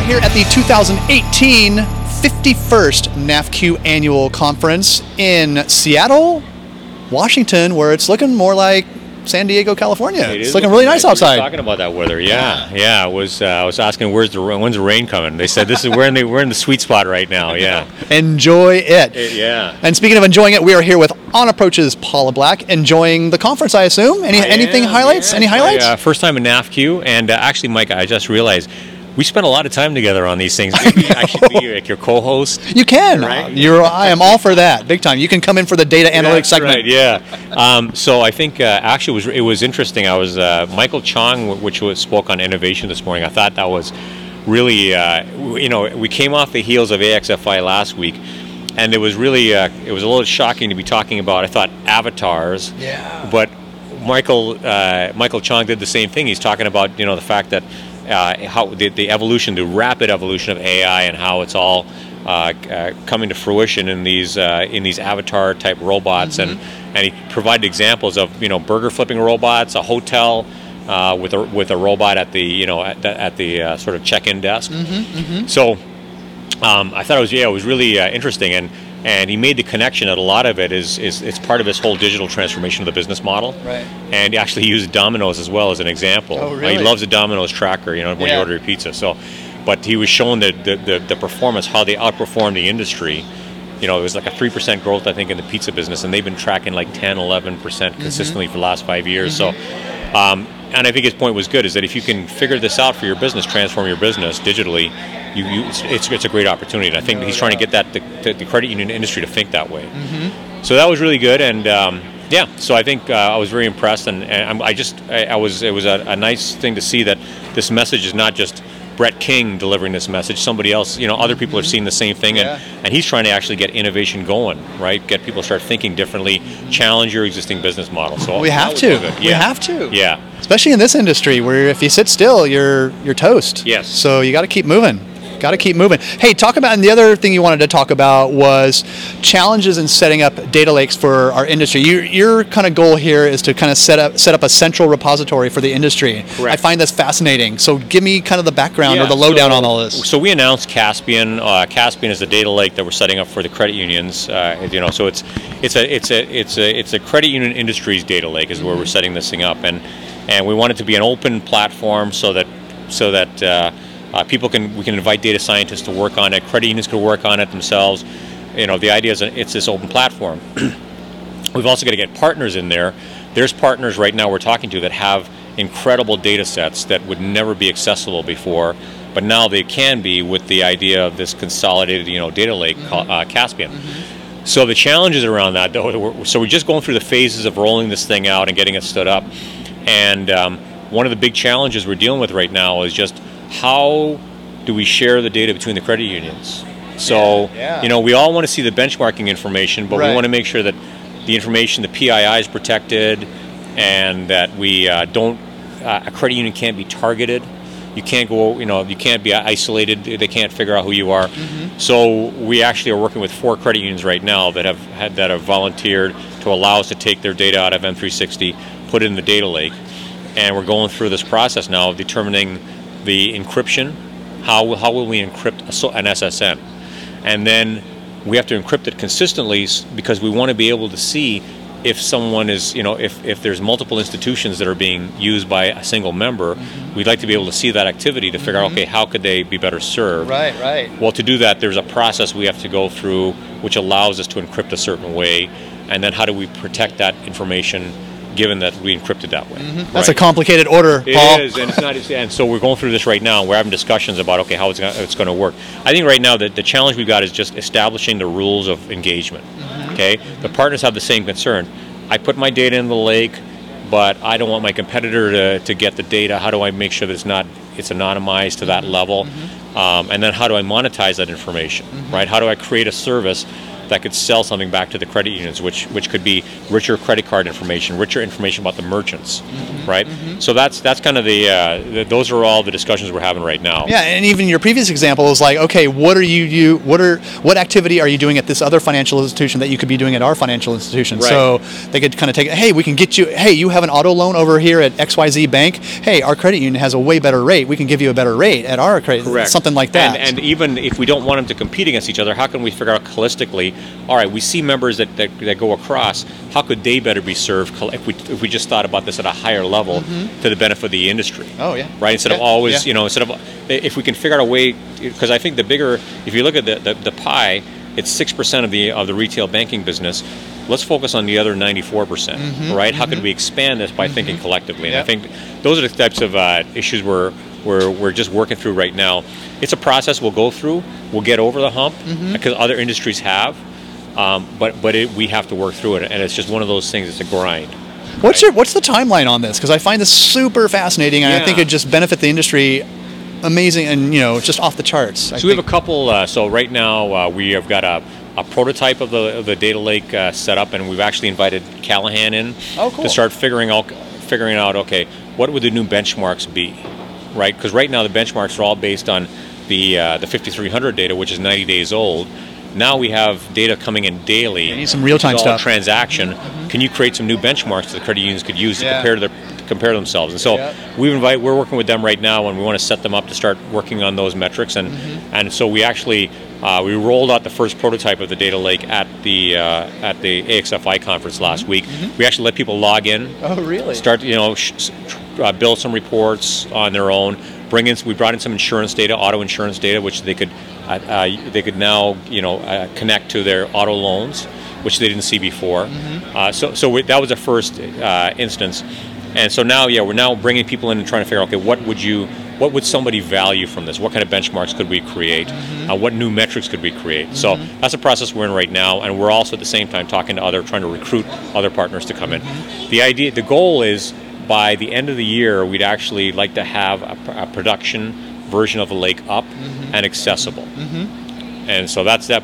here at the 2018 51st NAFQ Annual Conference in Seattle, Washington, where it's looking more like San Diego, California. It's looking really nice outside. We were talking about that weather, yeah. I was asking when's the rain coming. They said we're in the sweet spot right now. Yeah, enjoy it. Yeah. And speaking of enjoying it, we are here with On Approach's Paula Black, enjoying the conference, I assume. Anything highlights? Any highlights? First time in NAFQ, and actually, Mike, I just realized we spent a lot of time together on these things. Maybe I should be like your co-host. You can. Right? I am all for that, big time. You can come in for the data analytics segment. Right. Yeah. So I think actually it was interesting. I was Michael Chong, which spoke on innovation this morning. I thought that was really we came off the heels of AXFI last week, and it was really it was a little shocking to be talking about. I thought avatars. Yeah. But Michael Chong did the same thing. He's talking about the fact that. How the evolution, the rapid evolution of AI, and how it's all coming to fruition in these avatar type robots, and he provided examples of burger flipping robots, a hotel with a robot at the at the sort of check-in desk. So I thought it was really interesting, and he made the connection that a lot of it is it's part of this whole digital transformation of the business model. Right. And he actually used Domino's as well as an example. Oh, really? He loves the Domino's tracker, when you order your pizza. So, but he was showing the performance, how they outperformed the industry. It was like a 3% growth, I think, in the pizza business, and they've been tracking like 10, 11% consistently for the last 5 years. So, and I think his point was good, is that if you can figure this out for your business, transform your business digitally, it's a great opportunity. And I think he's trying to get the credit union industry to think that way. So that was really good, and so I think I was very impressed, and it was a nice thing to see that this message is not just Brett King delivering this message. Somebody else, other people are seeing the same thing, and he's trying to actually get innovation going, right? Get people to start thinking differently, challenge your existing business model. So we have to. We have to. Yeah. Especially in this industry, where if you sit still, you're toast. Yes. So you got to keep moving. Got to keep moving. Hey, and the other thing you wanted to talk about was challenges in setting up data lakes for our industry. Your kind of goal here is to kind of set up a central repository for the industry. Correct. I find this fascinating. So give me kind of the background or the lowdown on all this. So we announced Caspian. Caspian is the data lake that we're setting up for the credit unions. So it's a credit union industries data lake is where we're setting this thing up, and we want it to be an open platform so that we can invite data scientists to work on it. Credit unions could work on it themselves. The idea is it's this open platform. We've also got to get partners in there. There's partners right now we're talking to that have incredible data sets that would never be accessible before, but now they can be with the idea of this consolidated data lake called Caspian. So the challenges around that, so we're just going through the phases of rolling this thing out and getting it stood up. And one of the big challenges we're dealing with right now is just how do we share the data between the credit unions? So, we all want to see the benchmarking information, but we want to make sure that the information, the PII is protected, and that we a credit union can't be targeted. You can't go, you can't be isolated. They can't figure out who you are. So we actually are working with 4 credit unions right now that have volunteered to allow us to take their data out of M360, put it in the data lake, and we're going through this process now of determining the encryption. How will we encrypt an SSN? And then we have to encrypt it consistently because we want to be able to see if someone is, if there's multiple institutions that are being used by a single member, we'd like to be able to see that activity to figure out, okay, how could they be better served? Right. Well, to do that, there's a process we have to go through which allows us to encrypt a certain way, and then how do we protect that information given that we encrypted that way. That's a complicated order, Paul. It is, and it's not. And so we're going through this right now, and we're having discussions about how it's going to work. I think right now the challenge we've got is just establishing the rules of engagement. Okay, the partners have the same concern. I put my data in the lake, but I don't want my competitor to get the data. How do I make sure that it's anonymized to that level? And then how do I monetize that information? Right? How do I create a service that could sell something back to the credit unions, which could be richer credit card information, richer information about the merchants, right? So that's kind of those are all the discussions we're having right now. Yeah, and even your previous example is like, okay, what activity are you doing at this other financial institution that you could be doing at our financial institution? Right. So they could kind of take, hey, we can get you, hey, you have an auto loan over here at XYZ Bank. Hey, our credit union has a way better rate. We can give you a better rate at our credit. Correct. something like that. And even if we don't want them to compete against each other, how can we figure out holistically, all right, we see members that go across, how could they better be served if we just thought about this at a higher level to the benefit of the industry? Oh, yeah. Right? Instead of always, if we can figure out a way, because I think the bigger, if you look at the pie, it's 6% of the retail banking business. Let's focus on the other 94%, right? How could we expand this by thinking collectively? And I think those are the types of issues we're just working through right now. It's a process we'll go through. We'll get over the hump because other industries have, but we have to work through it, and it's just one of those things. It's a grind. What's the timeline on this? Because I find this super fascinating, and I think it just benefit the industry. Amazing, and just off the charts. So we have a couple. So right now we have got a prototype of the data lake set up, and we've actually invited Callahan in to start figuring out. Okay, what would the new benchmarks be, right? Because right now the benchmarks are all based on the 5300 data, which is 90 days old. Now we have data coming in daily. You need some real-time stuff. Transaction. Can you create some new benchmarks that the credit unions could use to compare themselves? And so we're working with them right now, and we want to set them up to start working on those metrics. And so we actually we rolled out the first prototype of the data lake at the AXFI conference last week. We actually let people log in. Oh, really? Start build some reports on their own. We brought in some insurance data, auto insurance data, which they could now connect to their auto loans, which they didn't see before. That was the first instance, and so now we're now bringing people in and trying to figure out, okay, what would somebody value from this? What kind of benchmarks could we create? What new metrics could we create? So that's a process we're in right now, and we're also at the same time trying to recruit other partners to come in. The goal is, by the end of the year, we'd actually like to have a production version of the lake up and accessible. And so that's in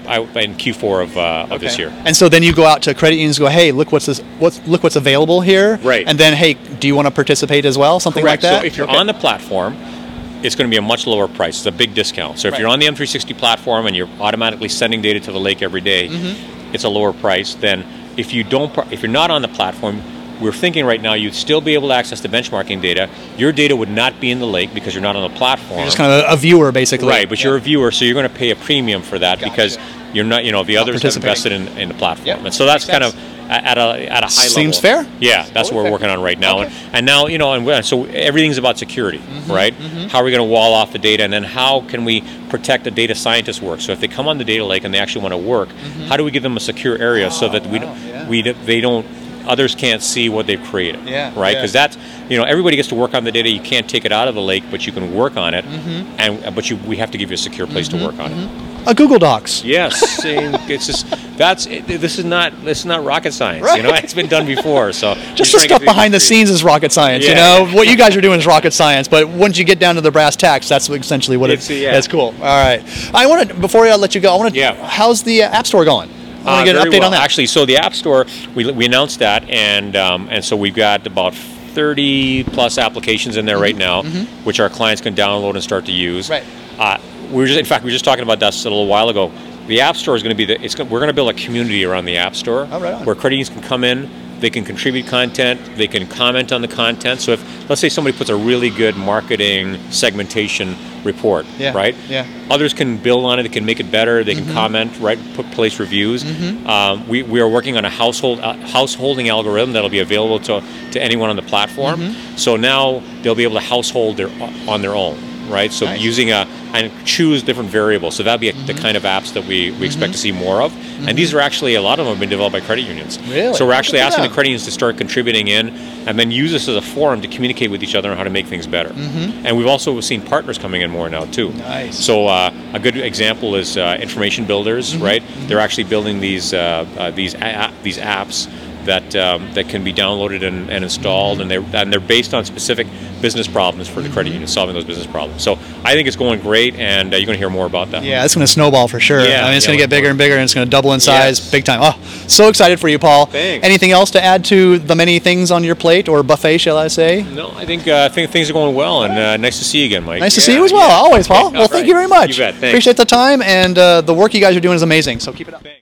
Q4 of this year. And so then you go out to credit unions and go, hey, look what's available here. Right. And then, hey, do you want to participate as well? Something Correct. like that? So if you're on the platform, it's going to be a much lower price. It's a big discount. So if you're on the M360 platform and you're automatically sending data to the lake every day, it's a lower price than if you're not on the platform. We're thinking right now you'd still be able to access the benchmarking data. Your data would not be in the lake because you're not on the platform. You're just kind of a viewer, basically. Right, but you're a viewer, so you're going to pay a premium for that because you're not, the others have invested in the platform. And so that's kind of at a high level. Seems fair. Yeah, that's what we're working on right now. And now, and so everything's about security, right? How are we going to wall off the data, and then how can we protect the data scientists' work? So if they come on the data lake and they actually want to work, how do we give them a secure area so that they don't others can't see what they've created, right? Because that's, everybody gets to work on the data. You can't take it out of the lake, but you can work on it, but we have to give you a secure place to work on it. A Google Docs. Yes, it's just this is not rocket science. Right. It's been done before. So just the stuff behind the scenes is rocket science. What you guys are doing is rocket science, but once you get down to the brass tacks, that's essentially what it's. That's cool. All right, before I let you go, how's the App Store going? I want to get an update on that. Actually, so the App Store, we announced that, and so we've got about 30 plus applications in there right now, which our clients can download and start to use. Right. We were just talking about that a little while ago. The App Store is going to be we're going to build a community around the App Store where credit unions can come in. They can contribute content. They can comment on the content. So if, let's say, somebody puts a really good marketing segmentation report, right? Yeah. Others can build on it. They can make it better. They can comment, right? Place reviews. We are working on a householding algorithm that'll be available to anyone on the platform. So now they'll be able to household on their own, right? So using and choose different variables. So that'll be the kind of apps that we expect to see more of. And these are actually, a lot of them have been developed by credit unions. Really? So we're actually asking the credit unions to start contributing in and then use this as a forum to communicate with each other on how to make things better. And we've also seen partners coming in more now too. Nice. So a good example is information builders, right? They're actually building these apps that can be downloaded and installed, and they're based on specific business problems for the credit union, solving those business problems. So I think it's going great, and you're going to hear more about that. Yeah, it's going to snowball for sure. Yeah, it's going to get bigger and bigger, and it's going to double in size big time. Oh, so excited for you, Paul. Thanks. Anything else to add to the many things on your plate, or buffet, shall I say? No, I think things are going well, and nice to see you again, Mike. Nice to see you as well, always, Paul. Okay, well, thank you very much. You bet. Thanks. Appreciate the time, and the work you guys are doing is amazing, so keep it up.